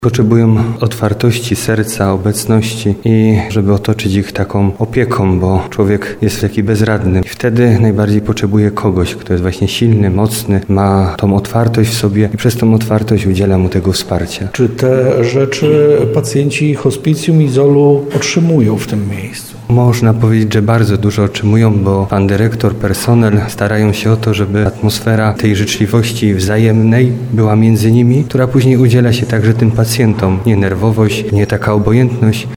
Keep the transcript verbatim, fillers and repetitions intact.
Potrzebują otwartości serca, obecności i żeby otoczyć ich taką opieką, bo człowiek jest taki bezradny. I wtedy najbardziej potrzebuje kogoś, kto jest właśnie silny, mocny, ma tą otwartość w sobie i przez tą otwartość udziela mu tego wsparcia. Czy te rzeczy pacjenci hospicjum Izolu otrzymują w tym miejscu? Można powiedzieć, że bardzo dużo otrzymują, bo pan dyrektor, personel starają się o to, żeby atmosfera tej życzliwości wzajemnej była między nimi, która później udziela się także tym pacjentom. Nie nerwowość, nie taka obojętność.